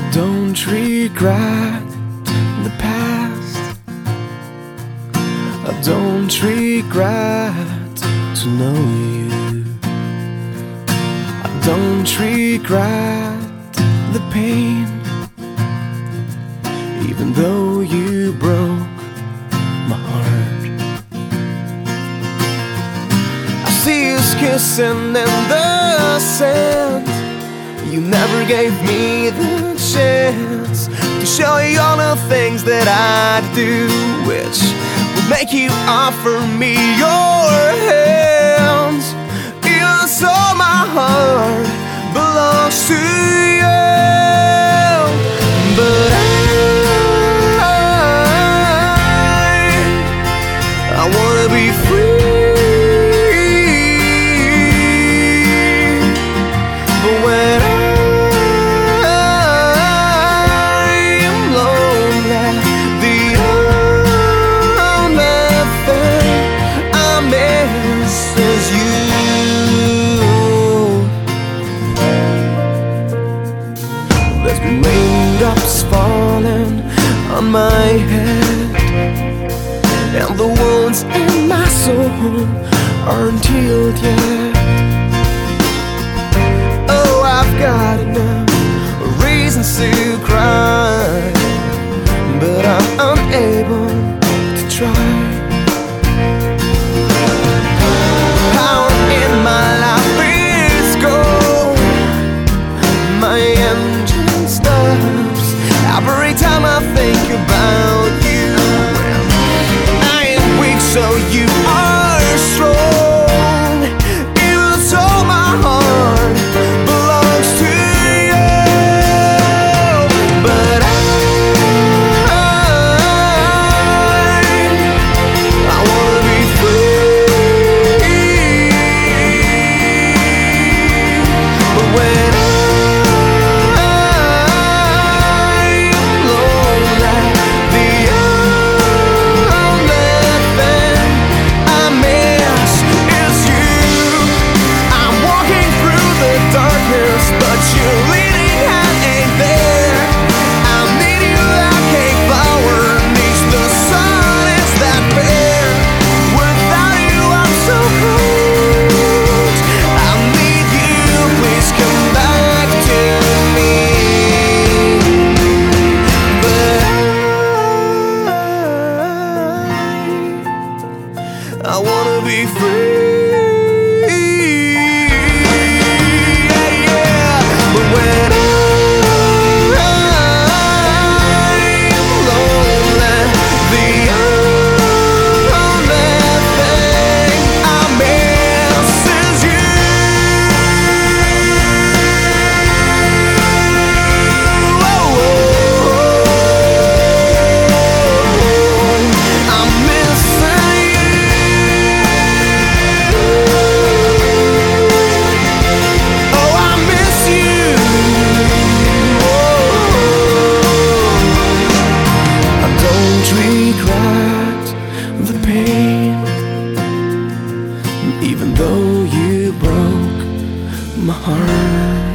I don't regret the past. I don't regret to know you. I don't regret the pain, even though you broke my heart. I see us kissing in the sand. You never gave me the chance to show you all the things that I do, which would make you offer me your hands. Even so, my heart belongs to you. But I wanna be free. But when I'm lonely, the only thing I miss is you. There's been raindrops falling on my head, and the wounds in my soul aren't healed yet. Oh, I've got enough reasons to cry, but I'm unable to try. Power in my life is gone. My engine stops every time I think about you. So you are strong, even so my heart belongs to you. But I wanna be free. But when I'm lonely, the but your leading hand ain't there. I need you like a flower needs the sun. It's that bare. Without you, I'm so cold. I need you. Please come back to me. But I wanna be free. Regret the pain, even though you broke my heart.